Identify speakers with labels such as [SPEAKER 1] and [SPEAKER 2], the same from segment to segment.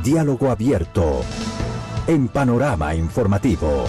[SPEAKER 1] diálogo abierto en Panorama Informativo.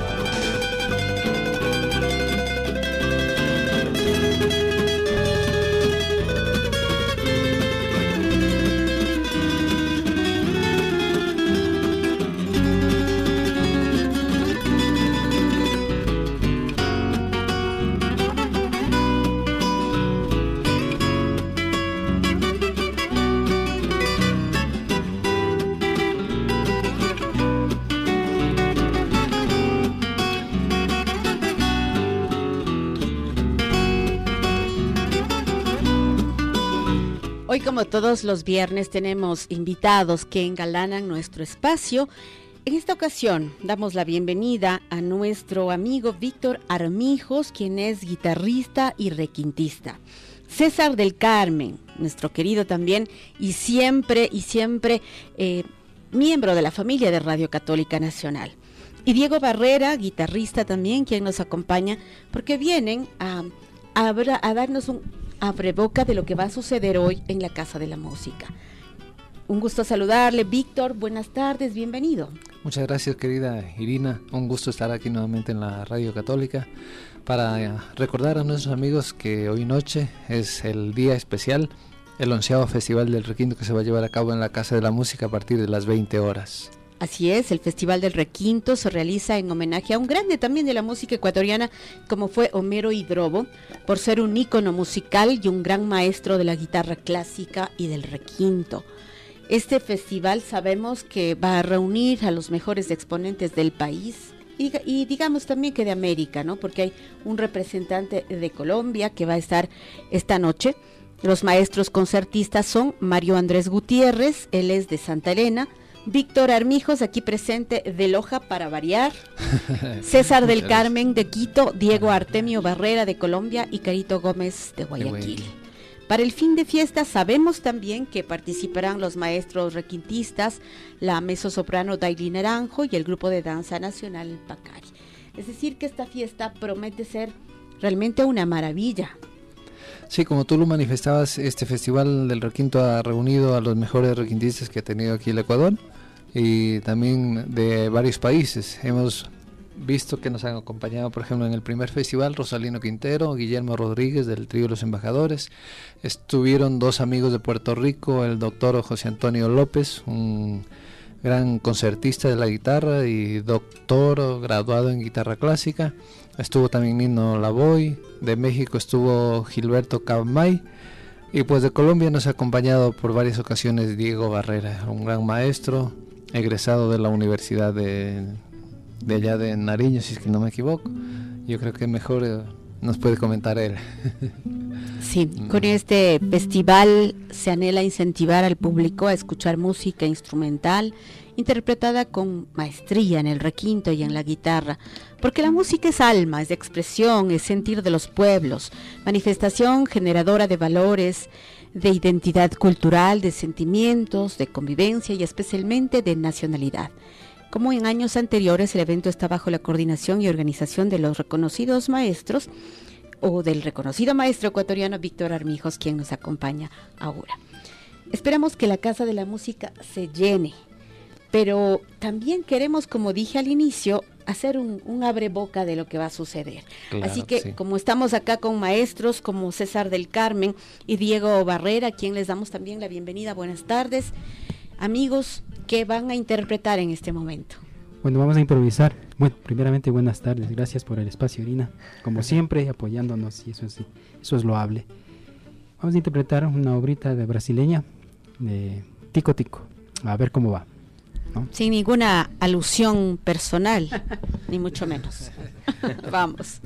[SPEAKER 2] Hoy, como todos los viernes, tenemos invitados que engalanan nuestro espacio. En esta ocasión damos la bienvenida a nuestro amigo Víctor Armijos, quien es guitarrista y requintista. César del Carmen, nuestro querido también y siempre miembro de la familia de Radio Católica Nacional. Y Diego Barrera, guitarrista también, quien nos acompaña, porque vienen a darnos un abreboca de lo que va a suceder hoy en la Casa de la Música. Un gusto saludarle, Víctor, buenas tardes, bienvenido.
[SPEAKER 3] Muchas gracias, querida Irina, un gusto estar aquí nuevamente en la Radio Católica para recordar a nuestros amigos que hoy noche es el día especial, el 11º Festival del Requinto, que se va a llevar a cabo en la Casa de la Música a partir de las 20 horas.
[SPEAKER 2] Así es, el Festival del Requinto se realiza en homenaje a un grande también de la música ecuatoriana, como fue Homero Hidrobo, por ser un ícono musical y un gran maestro de la guitarra clásica y del requinto. Este festival sabemos que va a reunir a los mejores exponentes del país y digamos también que de América, ¿no? Porque hay un representante de Colombia que va a estar esta noche. Los maestros concertistas son Mario Andrés Gutiérrez, él es de Santa Elena, Víctor Armijos, aquí presente de Loja para variar, César del Carmen de Quito, Diego Artemio Barrera de Colombia y Carito Gómez de Guayaquil. Para el fin de fiesta sabemos también que participarán los maestros requintistas, la mezzosoprano Daily Naranjo y el grupo de danza nacional Pacari. Es decir, que esta fiesta promete ser realmente una maravilla.
[SPEAKER 3] Sí, como tú lo manifestabas, este Festival del Requinto ha reunido a los mejores requintistas que ha tenido aquí el Ecuador y también de varios países. Hemos visto que nos han acompañado, por ejemplo, en el primer festival, Rosalino Quintero, Guillermo Rodríguez del Trío Los Embajadores. Estuvieron dos amigos de Puerto Rico, el doctor José Antonio López, un gran concertista de la guitarra y doctor graduado en guitarra clásica. Estuvo también Nino Lavoy, de México estuvo Gilberto Cabmay, y pues de Colombia nos ha acompañado por varias ocasiones Diego Barrera, un gran maestro, egresado de la Universidad de allá de Nariño, si es que no me equivoco. Yo creo que mejor nos puede comentar él.
[SPEAKER 2] Sí, con este festival se anhela incentivar al público a escuchar música instrumental interpretada con maestría en el requinto y en la guitarra, porque la música es alma, es expresión, es sentir de los pueblos, manifestación generadora de valores, de identidad cultural, de sentimientos, de convivencia y especialmente de nacionalidad. Como en años anteriores, el evento está bajo la coordinación y organización de los reconocidos maestros o del reconocido maestro ecuatoriano Víctor Armijos, quien nos acompaña ahora. Esperamos que la Casa de la Música se llene, pero también queremos, como dije al inicio, hacer un abreboca de lo que va a suceder. Claro, así que sí, como estamos acá con maestros como César del Carmen y Diego Barrera, a quien les damos también la bienvenida, buenas tardes. Amigos, ¿qué van a interpretar en este momento?
[SPEAKER 4] Bueno, vamos a improvisar. Bueno, primeramente buenas tardes, gracias por el espacio, Irina, como siempre apoyándonos, y eso es loable. Vamos a interpretar una obrita de brasileña de Tico Tico, a ver cómo va, ¿no?
[SPEAKER 2] Sin ninguna alusión personal, ni mucho menos. Vamos.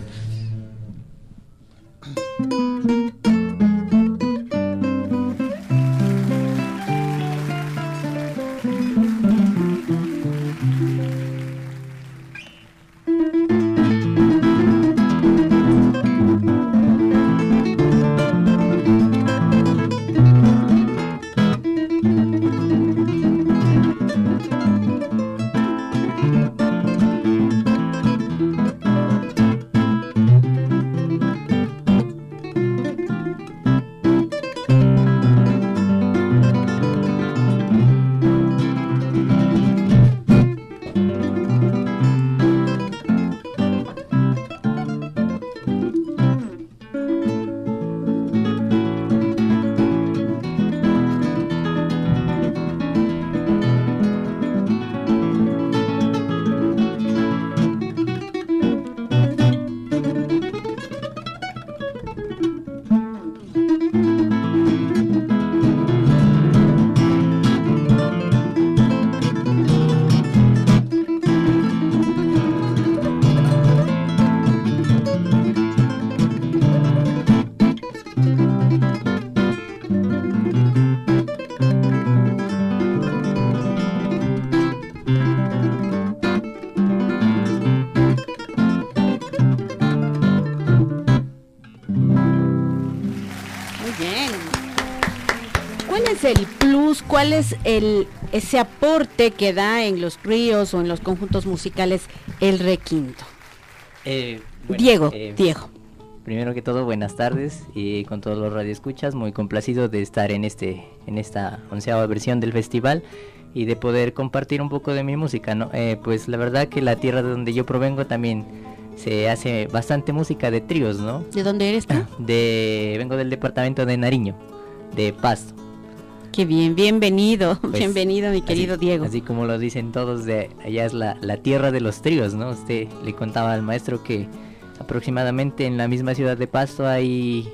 [SPEAKER 2] ¿cuál es ese aporte que da en los tríos o en los conjuntos musicales el requinto?
[SPEAKER 5] Bueno,
[SPEAKER 2] Diego.
[SPEAKER 5] Primero que todo, buenas tardes y con todos los radioescuchas, muy complacido de estar en esta 11ª versión del festival y de poder compartir un poco de mi música, ¿no? Pues la verdad que la tierra de donde yo provengo también se hace bastante música de tríos, ¿no?
[SPEAKER 2] ¿De dónde eres tú?
[SPEAKER 5] Vengo del departamento de Nariño, de Pasto.
[SPEAKER 2] Qué bien, bienvenido,
[SPEAKER 5] Pues,
[SPEAKER 2] bienvenido mi querido Diego.
[SPEAKER 5] Así como lo dicen todos, de allá es la tierra de los tríos, ¿no? Usted le contaba al maestro que aproximadamente en la misma ciudad de Pasto hay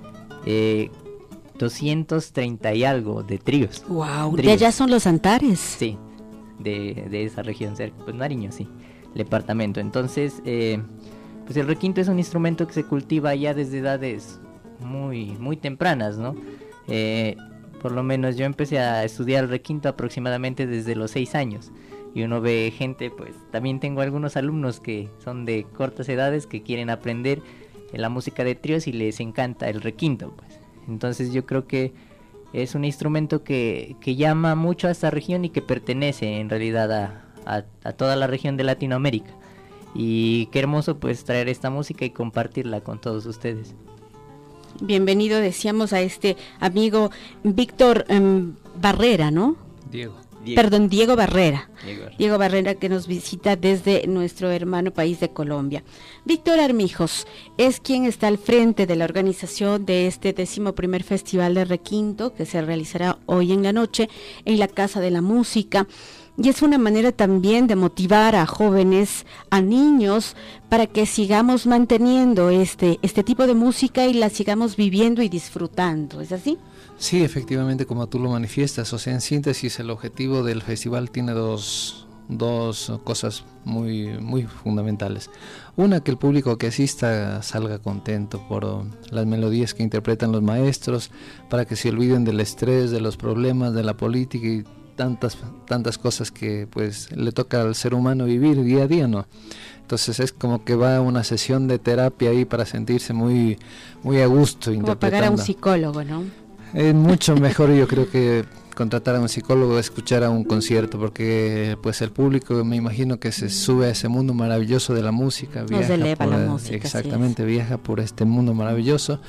[SPEAKER 5] 230 y algo de tríos.
[SPEAKER 2] Wow, de allá son los Antares.
[SPEAKER 5] Sí, de esa región cerca, pues Nariño, sí, departamento. Entonces, pues el requinto es un instrumento que se cultiva ya desde edades muy tempranas, ¿no? Por lo menos yo empecé a estudiar el requinto aproximadamente desde los 6 años. Y uno ve gente, pues también tengo algunos alumnos que son de cortas edades que quieren aprender la música de tríos y les encanta el requinto, pues. Entonces yo creo que es un instrumento que llama mucho a esta región y que pertenece en realidad a toda la región de Latinoamérica. Y qué hermoso pues traer esta música y compartirla con todos ustedes.
[SPEAKER 2] Bienvenido, decíamos, a este amigo Víctor Barrera, ¿no?
[SPEAKER 3] Diego
[SPEAKER 2] Barrera. Diego Barrera, que nos visita desde nuestro hermano país de Colombia. Víctor Armijos es quien está al frente de la organización de este 11º Festival de Requinto, que se realizará hoy en la noche en la Casa de la Música. Y es una manera también de motivar a jóvenes, a niños, para que sigamos manteniendo este tipo de música y la sigamos viviendo y disfrutando. ¿Es así?
[SPEAKER 3] Sí, efectivamente, como tú lo manifiestas. O sea, en síntesis, el objetivo del festival tiene dos cosas muy fundamentales. Una, que el público que asista salga contento por las melodías que interpretan los maestros, para que se olviden del estrés, de los problemas, de la política y tantas cosas que pues le toca al ser humano vivir día a día, ¿no? Entonces es como que va una sesión de terapia ahí para sentirse muy a gusto
[SPEAKER 2] como
[SPEAKER 3] interpretando.
[SPEAKER 2] pagar a un psicólogo, ¿no?
[SPEAKER 3] Es mucho mejor, yo creo, que contratar a un psicólogo, escuchar a un concierto, porque pues el público, me imagino que se sube a ese mundo maravilloso de la música,
[SPEAKER 2] nos eleva la música,
[SPEAKER 3] exactamente, viaja por este mundo maravilloso.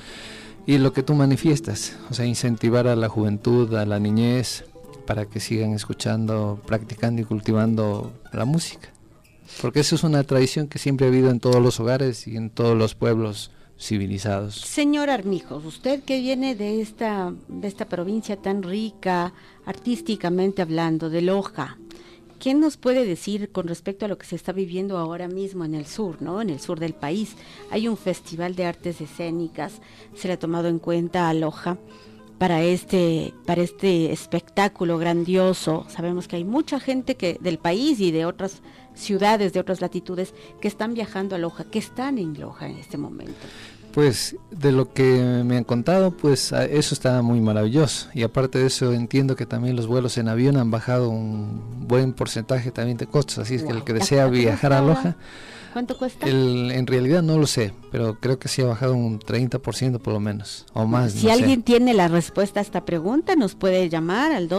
[SPEAKER 3] Y lo que tú manifiestas, o sea, incentivar a la juventud, a la niñez, para que sigan escuchando, practicando y cultivando la música, porque eso es una tradición que siempre ha habido en todos los hogares y en todos los pueblos civilizados.
[SPEAKER 2] Señor Armijos, usted que viene de esta provincia tan rica, artísticamente hablando, de Loja, ¿qué nos puede decir con respecto a lo que se está viviendo ahora mismo en el sur, ¿no? En el sur del país hay un festival de artes escénicas, se le ha tomado en cuenta a Loja para este espectáculo grandioso. Sabemos que hay mucha gente del país y de otras ciudades, de otras latitudes, que están viajando a Loja, que están en Loja en este momento.
[SPEAKER 3] Pues de lo que me han contado, pues eso está muy maravilloso. Y aparte de eso, entiendo que también los vuelos en avión han bajado un buen porcentaje también de costos. Así es que el que desea viajar a Loja...
[SPEAKER 2] ¿Cuánto cuesta?
[SPEAKER 3] En realidad no lo sé, pero creo que sí ha bajado un 30% por lo menos, o más.
[SPEAKER 2] Si alguien tiene la respuesta a esta pregunta, nos puede llamar al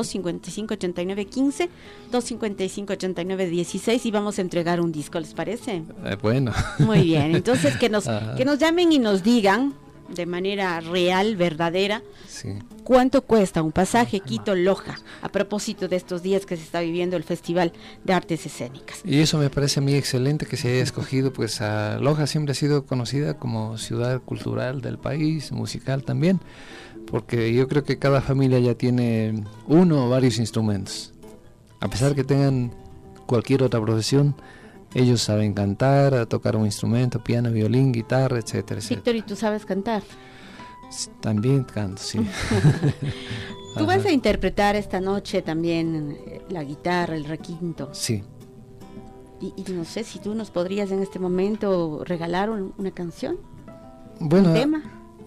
[SPEAKER 2] 255-8915, 255-8916 y vamos a entregar un disco, ¿les parece?
[SPEAKER 3] Bueno.
[SPEAKER 2] Muy bien, entonces que nos llamen y nos digan de manera real, verdadera,
[SPEAKER 3] sí,
[SPEAKER 2] cuánto cuesta un pasaje Quito-Loja, a propósito de estos días que se está viviendo el Festival de Artes Escénicas.
[SPEAKER 3] Y eso me parece a mí excelente que se haya escogido, pues a Loja siempre ha sido conocida como ciudad cultural del país, musical también, porque yo creo que cada familia ya tiene uno o varios instrumentos, a pesar que tengan cualquier otra profesión. Ellos saben cantar, tocar un instrumento, piano, violín, guitarra, etcétera, etcétera.
[SPEAKER 2] Víctor, ¿y tú sabes cantar?
[SPEAKER 3] También canto, sí.
[SPEAKER 2] Tú vas a interpretar esta noche también la guitarra, el requinto.
[SPEAKER 3] Sí.
[SPEAKER 2] Y no sé si tú nos podrías en este momento regalar una canción,
[SPEAKER 3] bueno,
[SPEAKER 2] un tema.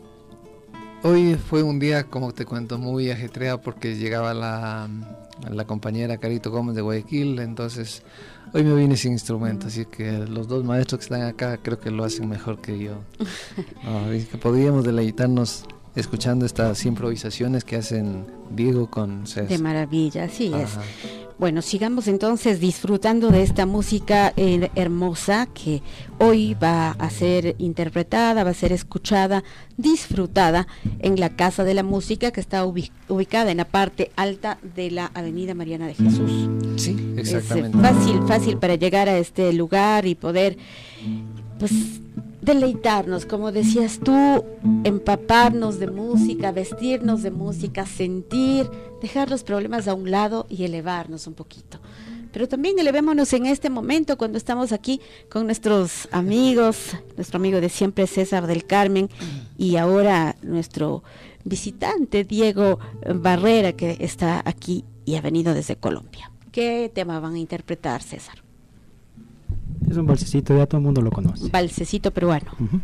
[SPEAKER 3] Hoy fue un día, como te cuento, muy ajetreado porque llegaba la compañera Carito Gómez de Guayaquil, entonces hoy me vine sin instrumento, así que los dos maestros que están acá creo que lo hacen mejor que yo. No, que podríamos deleitarnos escuchando estas improvisaciones que hacen Diego con César.
[SPEAKER 2] De maravilla, así es.
[SPEAKER 3] Ajá.
[SPEAKER 2] Bueno, sigamos entonces disfrutando de esta música hermosa que hoy va a ser interpretada, va a ser escuchada, disfrutada en la Casa de la Música, que está ubicada en la parte alta de la Avenida Mariana de Jesús.
[SPEAKER 3] Sí, exactamente.
[SPEAKER 2] Es fácil para llegar a este lugar y poder, pues, deleitarnos, como decías tú, empaparnos de música, vestirnos de música, sentir, dejar los problemas a un lado y elevarnos un poquito. Pero también elevémonos en este momento cuando estamos aquí con nuestros amigos, nuestro amigo de siempre César del Carmen y ahora nuestro visitante Diego Barrera, que está aquí y ha venido desde Colombia. ¿Qué tema van a interpretar, César?
[SPEAKER 4] Es un balsecito, ya todo el mundo lo conoce.
[SPEAKER 2] Balsecito peruano.
[SPEAKER 4] Uh-huh.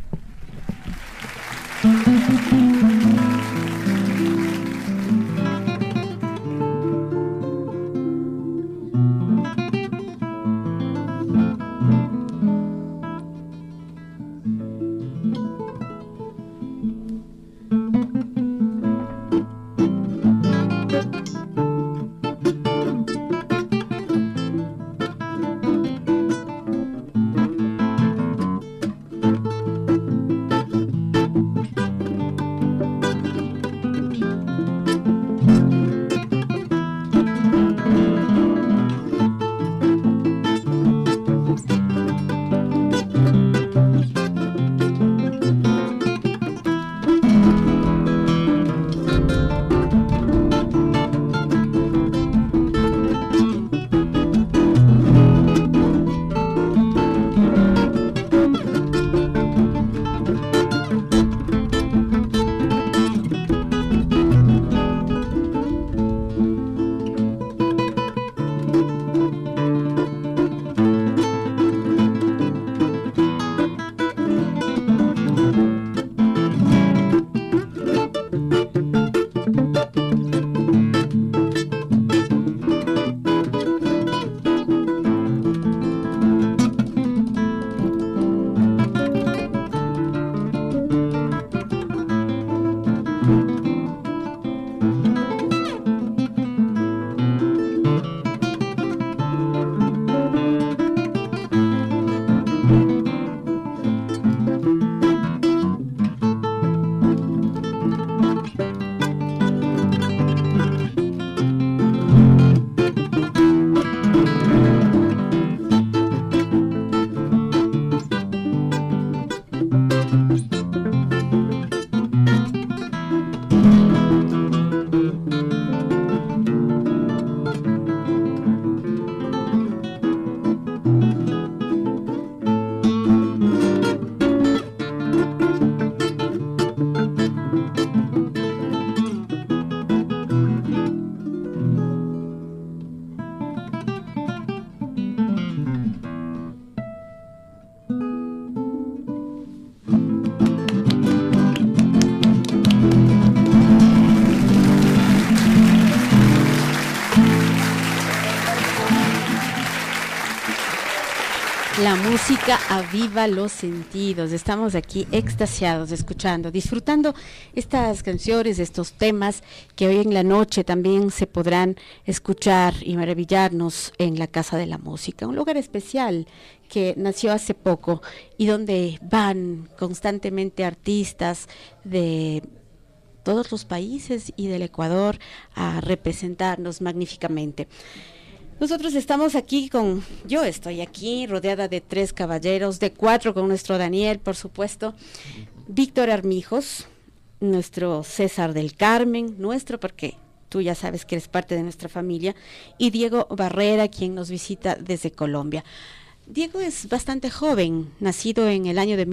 [SPEAKER 2] La música aviva los sentidos. Estamos aquí extasiados, escuchando, disfrutando estas canciones, estos temas que hoy en la noche también se podrán escuchar y maravillarnos en la Casa de la Música, un lugar especial que nació hace poco y donde van constantemente artistas de todos los países y del Ecuador a representarnos magníficamente. Nosotros estamos aquí yo estoy aquí rodeada de 3 caballeros, de 4 con nuestro Daniel, por supuesto, Víctor Armijos, nuestro César del Carmen, porque tú ya sabes que eres parte de nuestra familia, y Diego Barrera, quien nos visita desde Colombia. Diego es bastante joven, nacido en el año de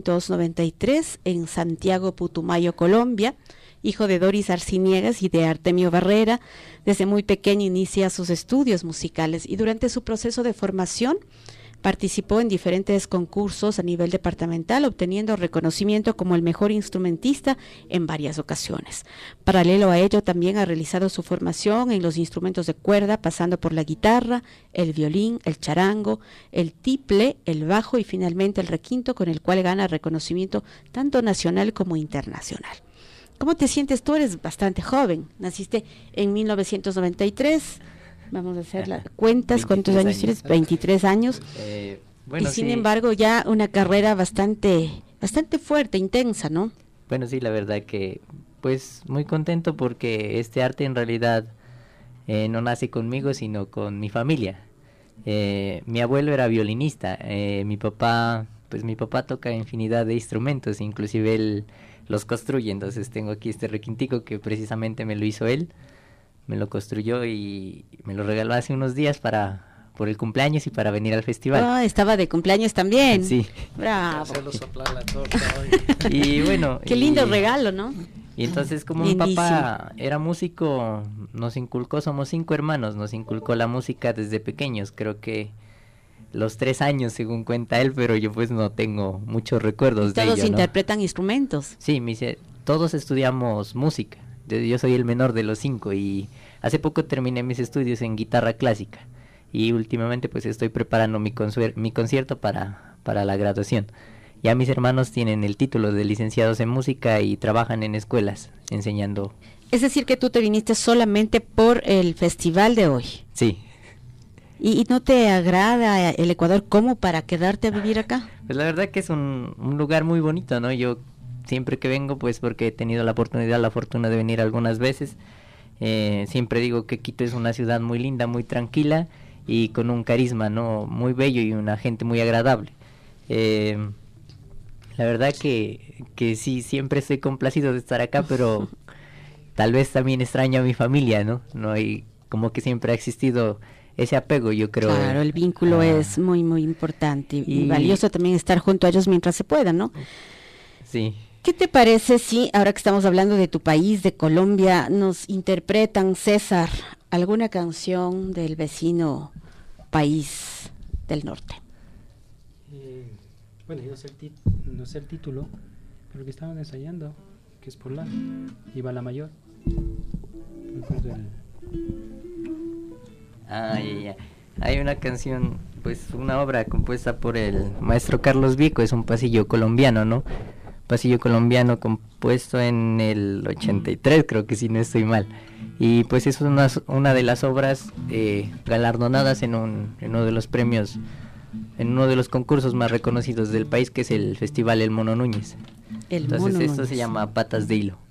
[SPEAKER 2] 1993 en Santiago, Putumayo, Colombia, hijo de Doris Arciniegas y de Artemio Barrera. Desde muy pequeño inicia sus estudios musicales y durante su proceso de formación participó en diferentes concursos a nivel departamental, obteniendo reconocimiento como el mejor instrumentista en varias ocasiones. Paralelo a ello, también ha realizado su formación en los instrumentos de cuerda, pasando por la guitarra, el violín, el charango, el tiple, el bajo y finalmente el requinto, con el cual gana reconocimiento tanto nacional como internacional. ¿Cómo te sientes? Tú eres bastante joven, naciste en 1993, vamos a hacer las cuentas, ¿cuántos años tienes? 23 años.
[SPEAKER 5] Bueno,
[SPEAKER 2] y sin
[SPEAKER 5] sí.
[SPEAKER 2] embargo ya una carrera bastante fuerte, intensa, ¿no?
[SPEAKER 5] Bueno, sí, la verdad que pues muy contento porque este arte en realidad no nace conmigo, sino con mi familia. Mi abuelo era violinista, mi papá toca infinidad de instrumentos, inclusive él los construye. Entonces tengo aquí este requintico que precisamente me lo hizo él, me lo construyó y me lo regaló hace unos días por el cumpleaños y para venir al festival.
[SPEAKER 2] Ah, estaba de cumpleaños también.
[SPEAKER 5] Sí.
[SPEAKER 2] Bravo.
[SPEAKER 3] Hacerlo soplar la torta hoy.
[SPEAKER 5] Y bueno,
[SPEAKER 2] Qué lindo regalo, ¿no?
[SPEAKER 5] y entonces como mi
[SPEAKER 2] Lindísimo.
[SPEAKER 5] papá era músico, nos inculcó, somos 5 hermanos, nos inculcó la música desde pequeños, creo que los 3 años según cuenta él, pero yo pues no tengo muchos recuerdos de
[SPEAKER 2] Todos
[SPEAKER 5] ello, ¿no?
[SPEAKER 2] interpretan instrumentos.
[SPEAKER 5] Sí, todos estudiamos música, yo soy el menor de los 5 y hace poco terminé mis estudios en guitarra clásica y últimamente pues estoy preparando mi concierto para la graduación. Ya mis hermanos tienen el título de licenciados en música y trabajan en escuelas enseñando.
[SPEAKER 2] Es decir, que tú te viniste solamente por el festival de hoy.
[SPEAKER 5] Sí,
[SPEAKER 2] ¿Y no te agrada el Ecuador como para quedarte a vivir acá?
[SPEAKER 5] pues la verdad que es un lugar muy bonito, ¿no? Yo siempre que vengo, pues porque he tenido la fortuna de venir algunas veces, siempre digo que Quito es una ciudad muy linda, muy tranquila y con un carisma, ¿no? Muy bello y una gente muy agradable. La verdad que sí, siempre estoy complacido de estar acá, pero tal vez también extraño a mi familia, ¿no? No hay, como que siempre ha existido ese apego, yo creo.
[SPEAKER 2] Claro, el vínculo es muy, muy importante y valioso también estar junto a ellos mientras se pueda, ¿no?
[SPEAKER 5] Sí.
[SPEAKER 2] ¿Qué te parece si, ahora que estamos hablando de tu país, de Colombia, nos interpretan, César, alguna canción del vecino país del norte?
[SPEAKER 4] Bueno, yo no sé el título, pero que estaban ensayando, que es por y va la mayor. No recuerdo
[SPEAKER 5] Ya. Hay una canción, pues una obra compuesta por el maestro Carlos Vico, es un pasillo colombiano, ¿no? Pasillo colombiano compuesto en el 83, creo que si no estoy mal. Y pues es una de las obras galardonadas en uno de los premios, en uno de los concursos más reconocidos del país, que es el Festival El Mono Núñez. Entonces esto se llama Patas de Hilo.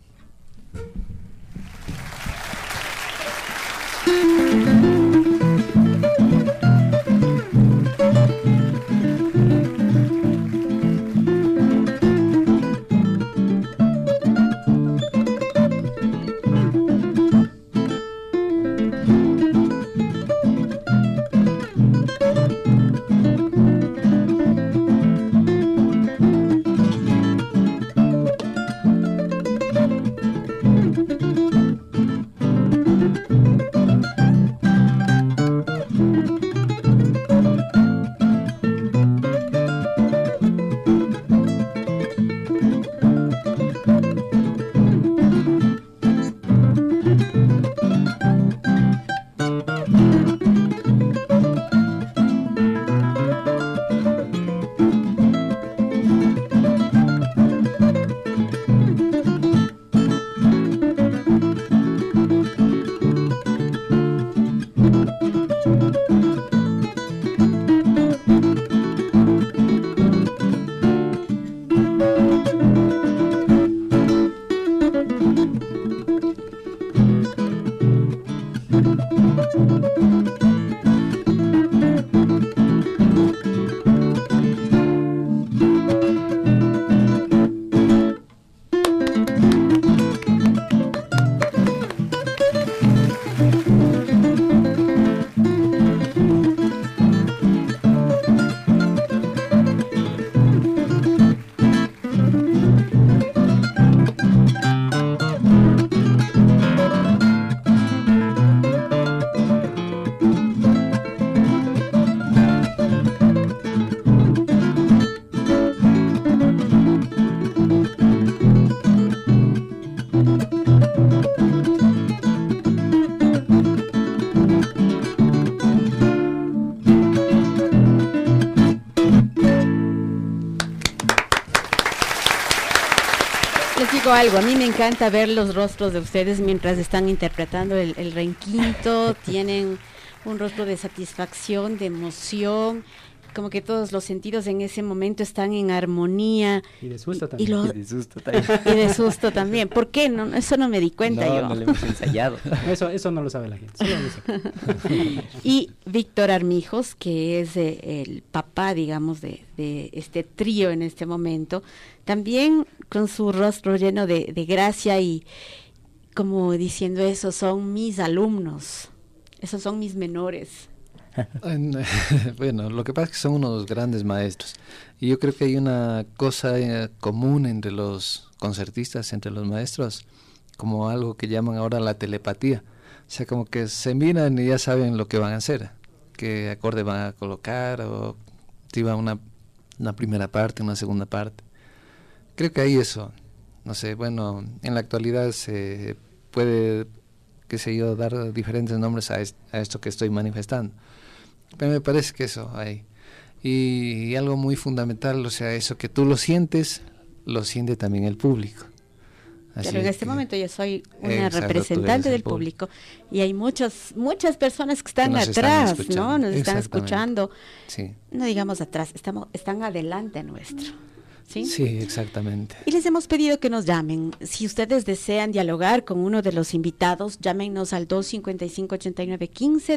[SPEAKER 2] digo algo, a mí me encanta ver los rostros de ustedes mientras están interpretando el requinto, tienen un rostro de satisfacción, de emoción, como que todos los sentidos en ese momento están en armonía.
[SPEAKER 4] Y de susto también.
[SPEAKER 5] Y de susto también.
[SPEAKER 2] Y de susto también. ¿Por qué? No, eso no me di cuenta yo.
[SPEAKER 5] No lo hemos ensayado.
[SPEAKER 4] Eso no lo sabe la gente. Solo nosotros.
[SPEAKER 2] Y Víctor Armijos, que es el papá, digamos, de este trío en este momento, también con su rostro lleno de gracia y como diciendo, esos son mis alumnos, esos son mis menores.
[SPEAKER 3] Bueno, lo que pasa es que son unos grandes maestros y yo creo que hay una cosa común entre los concertistas, entre los maestros, como algo que llaman ahora la telepatía, o sea, como que se miran y ya saben lo que van a hacer, qué acorde van a colocar o si va una primera parte, una segunda parte. Creo que hay eso, no sé, bueno, en la actualidad se puede, qué sé yo, dar diferentes nombres a esto que estoy manifestando. Pero me parece que eso hay. Y algo muy fundamental, o sea, eso que tú lo sientes, lo siente también el público. Así
[SPEAKER 2] pero en este momento yo soy una
[SPEAKER 3] exacto,
[SPEAKER 2] representante del público y hay muchas personas que están atrás, ¿no? Nos están escuchando.
[SPEAKER 3] Sí.
[SPEAKER 2] No digamos atrás, están adelante nuestro. ¿Sí?
[SPEAKER 3] Sí, exactamente.
[SPEAKER 2] Y les hemos pedido que nos llamen. Si ustedes desean dialogar con uno de los invitados, llámenos al 255-8915,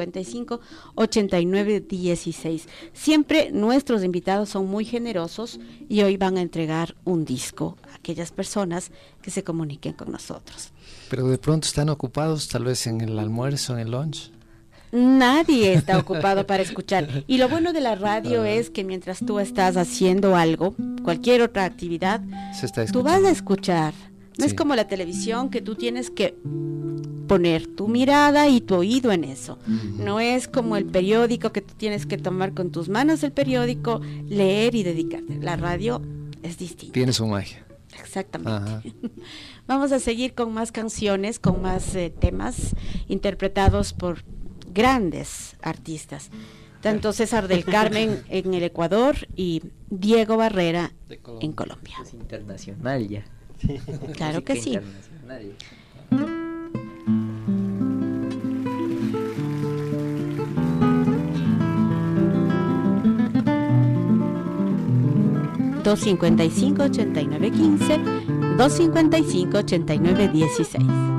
[SPEAKER 2] 255-8916. Siempre nuestros invitados son muy generosos y hoy van a entregar un disco a aquellas personas que se comuniquen con nosotros.
[SPEAKER 3] Pero de pronto están ocupados, tal vez en el almuerzo, en el lunch.
[SPEAKER 2] Nadie está ocupado para escuchar. Y lo bueno de la radio es que mientras tú estás haciendo algo, cualquier otra actividad, tú vas a escuchar. No es como la televisión que tú tienes que poner tu mirada y tu oído en eso. No es como el periódico que tú tienes que tomar con tus manos el periódico, leer y dedicarte. La radio es distinta.
[SPEAKER 3] Tiene su magia.
[SPEAKER 2] Exactamente. Vamos a seguir con más canciones, con más temas interpretados por grandes artistas, tanto César del Carmen en el Ecuador y Diego Barrera en Colombia.
[SPEAKER 5] Es internacional ya.
[SPEAKER 2] Claro que sí. 255-8915, 255-8916.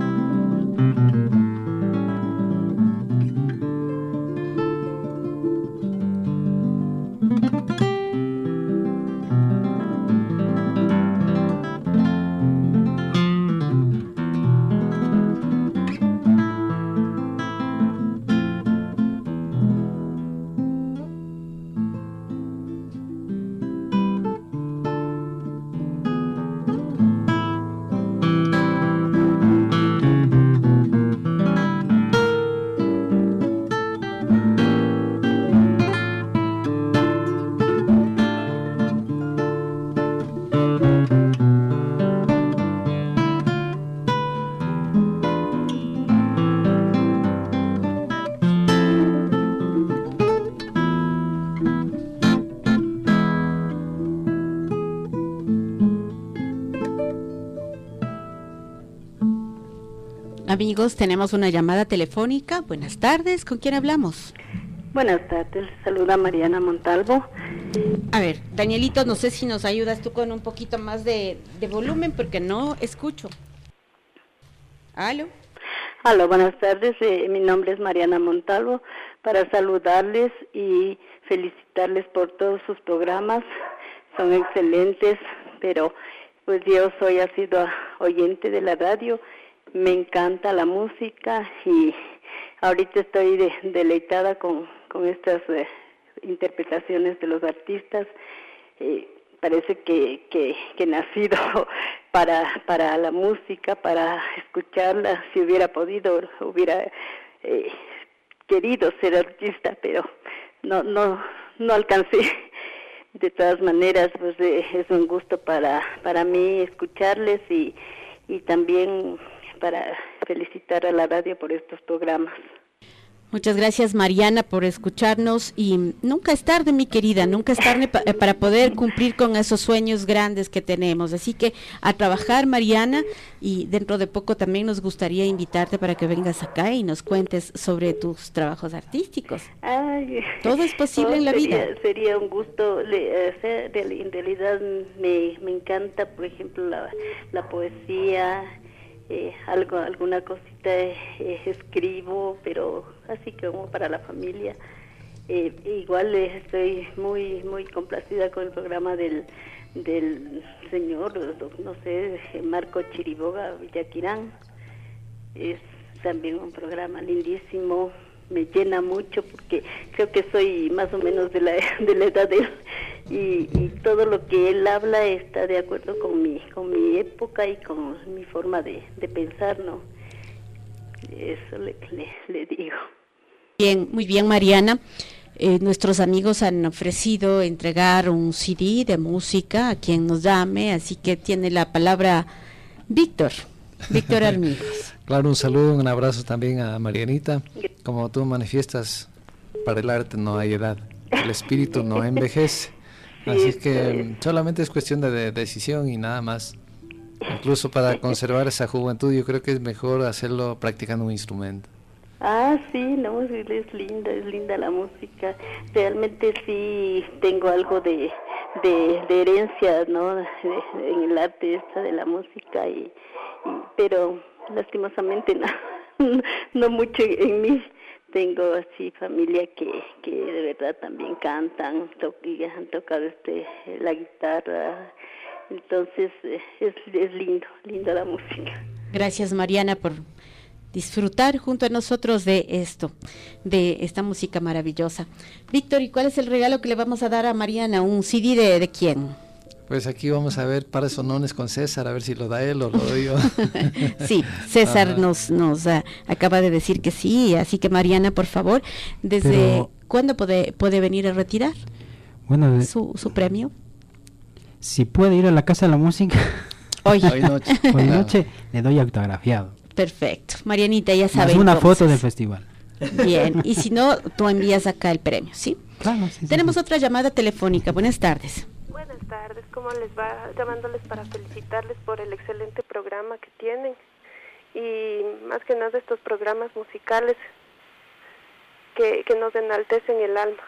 [SPEAKER 2] Amigos, tenemos una llamada telefónica. Buenas tardes, ¿con quién hablamos?
[SPEAKER 6] Buenas tardes, saluda Mariana Montalvo.
[SPEAKER 2] A ver, Danielito, no sé si nos ayudas tú con un poquito más de volumen porque no escucho. ¿Aló?
[SPEAKER 6] Aló, buenas tardes, mi nombre es Mariana Montalvo, para saludarles y felicitarles por todos sus programas, son excelentes, pero pues yo soy asidua oyente de la radio. Me encanta la música y ahorita estoy deleitada con estas interpretaciones de los artistas. Parece que he nacido para la música, para escucharla. Si hubiera podido, hubiera querido ser artista, pero no alcancé. De todas maneras, pues es un gusto para mí escucharles y también para felicitar a la radio por estos programas.
[SPEAKER 2] Muchas gracias, Mariana, por escucharnos, y nunca es tarde, mi querida, nunca es tarde para poder cumplir con esos sueños grandes que tenemos. Así que a trabajar, Mariana, y dentro de poco también nos gustaría invitarte para que vengas acá y nos cuentes sobre tus trabajos artísticos.
[SPEAKER 6] Ay,
[SPEAKER 2] todo es posible en la vida.
[SPEAKER 6] Sería un gusto. En realidad me encanta, por ejemplo, la poesía. Alguna cosita escribo, pero así como para la familia. Igual estoy muy complacida con el programa del señor, no sé, Marco Chiriboga Villaquirán. Es también un programa lindísimo, me llena mucho porque creo que soy más o menos de la edad de él, y todo lo que él habla está de acuerdo con mi época y con mi forma de pensar, ¿no? Eso le digo.
[SPEAKER 2] Bien, muy bien, Mariana. Nuestros amigos han ofrecido entregar un CD de música a quien nos llame, así que tiene la palabra Víctor Armijos.
[SPEAKER 3] Claro, un saludo, un abrazo también a Marianita. Como tú manifiestas, para el arte no hay edad, el espíritu no envejece, así que solamente es cuestión de decisión y nada más. Incluso para conservar esa juventud yo creo que es mejor hacerlo practicando un instrumento.
[SPEAKER 6] Sí, no, es linda la música. Realmente sí tengo algo de herencia, ¿no? En el arte esta de la música, pero lastimosamente no mucho en mí. Tengo así familia que de verdad también cantan, han tocado la guitarra. Entonces es lindo la música.
[SPEAKER 2] Gracias, Mariana, por disfrutar junto a nosotros de esta música maravillosa. Víctor, ¿y cuál es el regalo que le vamos a dar a Mariana? ¿Un CD de quién?
[SPEAKER 3] Pues aquí vamos a ver Pares Sonones con César, a ver si lo da él o lo doy yo.
[SPEAKER 2] Sí, César nos acaba de decir que sí, así que Mariana, por favor, ¿cuándo puede venir a retirar su premio?
[SPEAKER 4] Si puede ir a la Casa de la Música
[SPEAKER 2] hoy
[SPEAKER 4] noche le doy autografiado.
[SPEAKER 2] Perfecto, Marianita, ya sabe.
[SPEAKER 4] Una foto del festival.
[SPEAKER 2] Bien, y si no, tú envías acá el premio, ¿sí?
[SPEAKER 4] Claro, sí.
[SPEAKER 2] Tenemos otra llamada telefónica. Buenas tardes.
[SPEAKER 7] Buenas tardes, ¿cómo les va? Llamándoles para felicitarles por el excelente programa que tienen, y más que nada estos programas musicales que nos enaltecen el alma.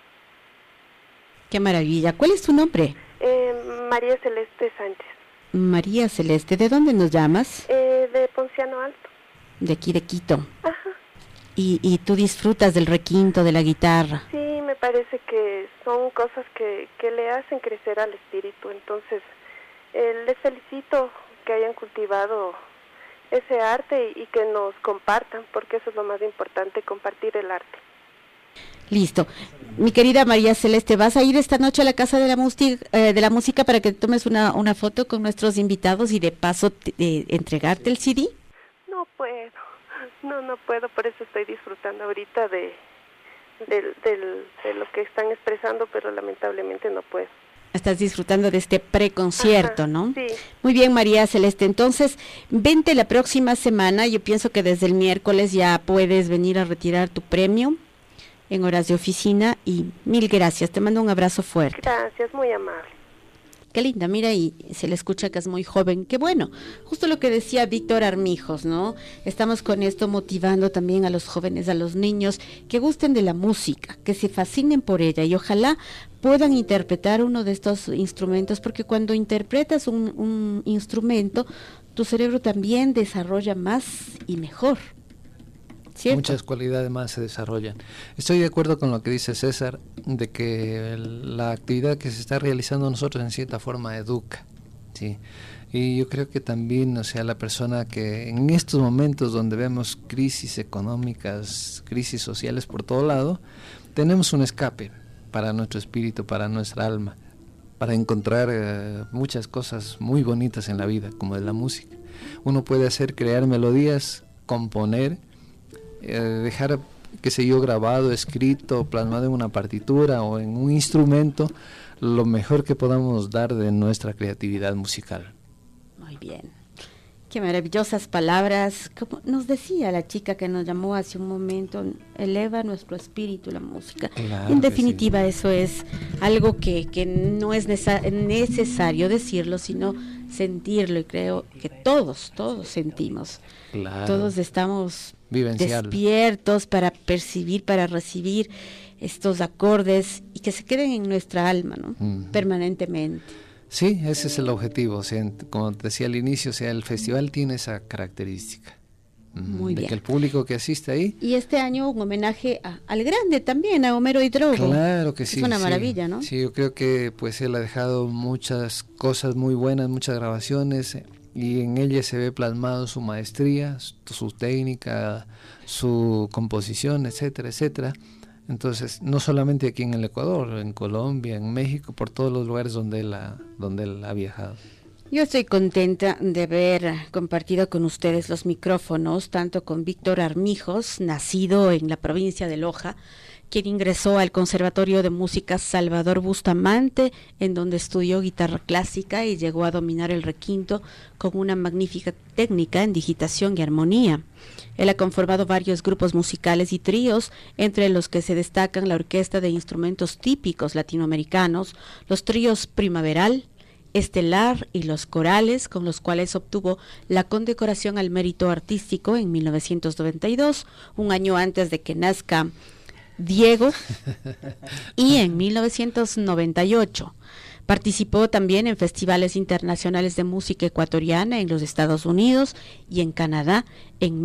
[SPEAKER 2] Qué maravilla. ¿Cuál es tu nombre?
[SPEAKER 7] María Celeste Sánchez.
[SPEAKER 2] María Celeste, ¿de dónde nos llamas?
[SPEAKER 7] De Ponciano Alto.
[SPEAKER 2] De aquí de Quito.
[SPEAKER 7] Ajá.
[SPEAKER 2] ¿Y tú disfrutas del requinto, de la guitarra?
[SPEAKER 7] Sí, me parece que son cosas que le hacen crecer al espíritu. Entonces, les felicito que hayan cultivado ese arte y que nos compartan, porque eso es lo más importante, compartir el arte.
[SPEAKER 2] Listo. Mi querida María Celeste, ¿vas a ir esta noche a la Casa de la Música para que tomes una foto con nuestros invitados y de paso entregarte el CD?
[SPEAKER 7] No puedo, no puedo, por eso estoy disfrutando ahorita de lo que están expresando, pero lamentablemente no puedo.
[SPEAKER 2] Estás disfrutando de este preconcierto, ¿no?
[SPEAKER 7] Sí.
[SPEAKER 2] Muy bien, María Celeste. Entonces, vente la próxima semana. Yo pienso que desde el miércoles ya puedes venir a retirar tu premio en horas de oficina, y mil gracias. Te mando un abrazo fuerte.
[SPEAKER 7] Gracias, muy amable.
[SPEAKER 2] Qué linda, mira, y se le escucha que es muy joven. Qué bueno, justo lo que decía Víctor Armijos, ¿no? Estamos con esto motivando también a los jóvenes, a los niños, que gusten de la música, que se fascinen por ella y ojalá puedan interpretar uno de estos instrumentos, porque cuando interpretas un instrumento, tu cerebro también desarrolla más y mejor. ¿Cierto?
[SPEAKER 3] Muchas cualidades más se desarrollan. Estoy de acuerdo con lo que dice César, de que la actividad que se está realizando nosotros en cierta forma educa, ¿sí? Y yo creo que también, o sea, la persona que en estos momentos donde vemos crisis económicas, crisis sociales por todo lado, tenemos un escape para nuestro espíritu, para nuestra alma, para encontrar muchas cosas muy bonitas en la vida, como de la música. Uno puede crear melodías, componer, dejar, qué sé yo, grabado, escrito, plasmado en una partitura o en un instrumento, lo mejor que podamos dar de nuestra creatividad musical.
[SPEAKER 2] Muy bien. Qué maravillosas palabras. Como nos decía la chica que nos llamó hace un momento, eleva nuestro espíritu la música.
[SPEAKER 3] Claro,
[SPEAKER 2] en definitiva, eso es algo que no es necesario decirlo, sino sentirlo, y creo que todos sentimos.
[SPEAKER 3] Claro.
[SPEAKER 2] Todos estamos
[SPEAKER 3] Vivencial.
[SPEAKER 2] despiertos para percibir, para recibir estos acordes y que se queden en nuestra alma, ¿no? Permanentemente.
[SPEAKER 3] Sí, ese es el objetivo. O sea, como te decía al inicio, o sea, el festival tiene esa característica.
[SPEAKER 2] Muy
[SPEAKER 3] de
[SPEAKER 2] bien.
[SPEAKER 3] que el público que asiste ahí...
[SPEAKER 2] Y este año un homenaje al grande también, a Homero Hidrogo.
[SPEAKER 3] Claro que sí.
[SPEAKER 2] Es una
[SPEAKER 3] sí.
[SPEAKER 2] maravilla, ¿no?
[SPEAKER 3] Sí, yo creo que pues él ha dejado muchas cosas muy buenas, muchas grabaciones, y en ellas se ve plasmado su maestría, su técnica, su composición, etcétera, etcétera. Entonces, no solamente aquí en el Ecuador, en Colombia, en México, por todos los lugares donde él ha viajado.
[SPEAKER 2] Yo estoy contenta de haber compartido con ustedes los micrófonos, tanto con Víctor Armijos, nacido en la provincia de Loja, quien ingresó al Conservatorio de Música Salvador Bustamante, en donde estudió guitarra clásica y llegó a dominar el requinto con una magnífica técnica en digitación y armonía. Él ha conformado varios grupos musicales y tríos, entre los que se destacan la Orquesta de Instrumentos Típicos Latinoamericanos, los tríos Primaveral, Estelar y los corales, con los cuales obtuvo la condecoración al mérito artístico en 1992, un año antes de que nazca Diego, y en 1998. Participó también en festivales internacionales de música ecuatoriana en los Estados Unidos y en Canadá en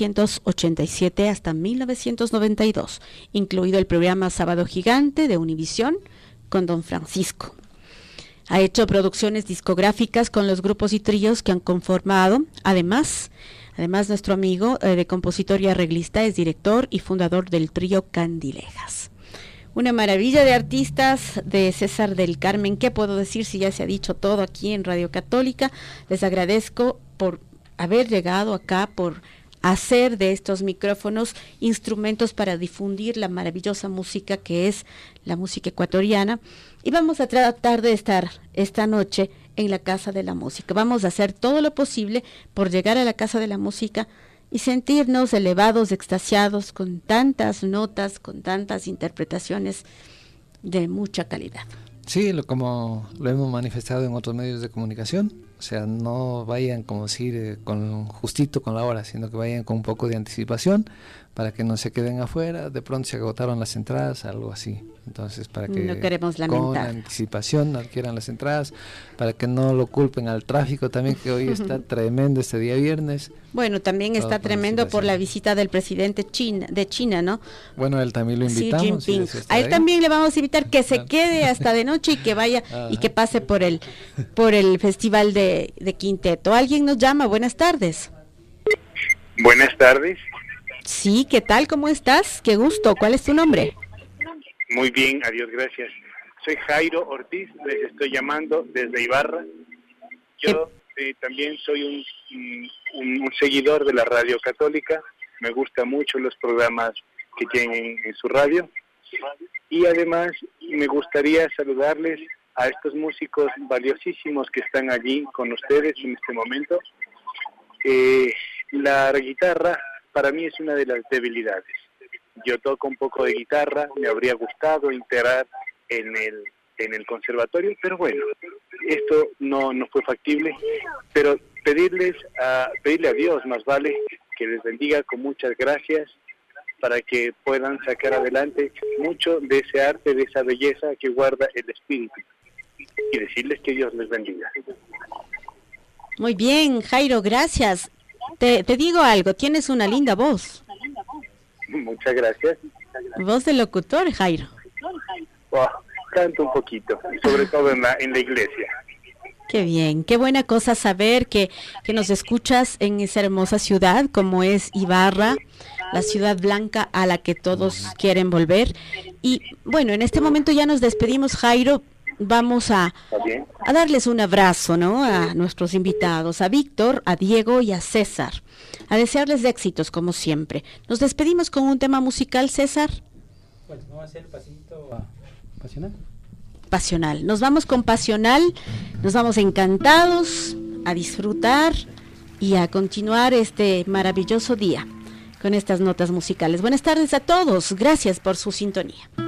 [SPEAKER 2] 1987 hasta 1992, incluido el programa Sábado Gigante de Univisión con Don Francisco. Ha hecho producciones discográficas con los grupos y tríos que han conformado. Además, nuestro amigo de compositor y arreglista es director y fundador del trío Candilejas. Una maravilla de artistas de César del Carmen. ¿Qué puedo decir si ya se ha dicho todo aquí en Radio Católica? Les agradezco por haber llegado acá, por hacer de estos micrófonos instrumentos para difundir la maravillosa música que es la música ecuatoriana. Y vamos a tratar de estar esta noche en la Casa de la Música. Vamos a hacer todo lo posible por llegar a la Casa de la Música y sentirnos elevados, extasiados, con tantas notas, con tantas interpretaciones de mucha calidad.
[SPEAKER 3] Sí, como lo hemos manifestado en otros medios de comunicación, o sea, no vayan como decir justito con la hora, sino que vayan con un poco de anticipación para que no se queden afuera. De pronto se agotaron las entradas, algo así. Entonces, para que
[SPEAKER 2] no queremos lamentar,
[SPEAKER 3] con anticipación adquieran las entradas, para que no lo culpen al tráfico también, que hoy está tremendo este día viernes.
[SPEAKER 2] Bueno, también está tremendo por la visita del presidente de China, ¿no?
[SPEAKER 3] Bueno, él también lo invitamos.
[SPEAKER 2] Xi Jinping. A él también le vamos a invitar que se quede hasta de noche y que vaya y que pase por el festival de Quinteto. ¿Alguien nos llama? Buenas tardes.
[SPEAKER 8] Buenas tardes.
[SPEAKER 2] Sí, ¿qué tal? ¿Cómo estás? Qué gusto. ¿Cuál es tu nombre?
[SPEAKER 8] Muy bien, adiós, gracias. Soy Jairo Ortiz, les estoy llamando desde Ibarra. Yo también soy un seguidor de la Radio Católica. Me gustan mucho los programas que tienen en su radio. Y además me gustaría saludarles a estos músicos valiosísimos que están allí con ustedes en este momento. La guitarra para mí es una de las debilidades. Yo toco un poco de guitarra, me habría gustado integrar en el conservatorio, pero bueno, esto no fue factible. Pero pedirle a Dios, más vale, que les bendiga con muchas gracias para que puedan sacar adelante mucho de ese arte, de esa belleza que guarda el espíritu. Y decirles que Dios les bendiga.
[SPEAKER 2] Muy bien, Jairo, gracias. Te digo algo, tienes una linda voz.
[SPEAKER 8] Muchas gracias.
[SPEAKER 2] Voz de locutor, Jairo.
[SPEAKER 8] Oh, canto un poquito, sobre todo en la iglesia.
[SPEAKER 2] Qué bien, qué buena cosa saber que nos escuchas en esa hermosa ciudad como es Ibarra, la ciudad blanca a la que todos quieren volver. Y bueno, en este momento ya nos despedimos, Jairo. Vamos a darles un abrazo, ¿no? A nuestros invitados, a Víctor, a Diego y a César, a desearles éxitos como siempre. Nos despedimos con un tema musical, César.
[SPEAKER 4] Pues vamos a hacer el pasito pasional.
[SPEAKER 2] Pasional. Nos vamos con Pasional, nos vamos encantados a disfrutar y a continuar este maravilloso día con estas notas musicales. Buenas tardes a todos, gracias por su sintonía.